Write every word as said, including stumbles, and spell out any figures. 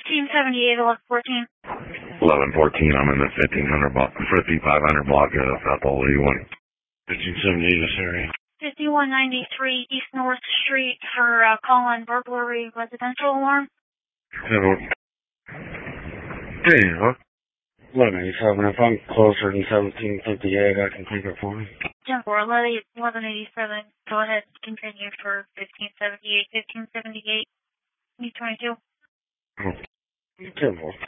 fifteen seventy-eight, eleven fourteen. eleven fourteen, I'm in the fifteen hundred block, fifty-five hundred block of Bethel. What do you want? fifteen seventy-eight, this area. fifty-one ninety-three East North Street for uh, call on burglary residential alarm. Hey, huh? eleven eighty-seven. If I'm closer than seventeen fifty-eight, I can take it for me. ten four, eleven eighty-seven. Go ahead, continue for fifteen seventy-eight, fifteen seventy-eight, twenty-two. ten four.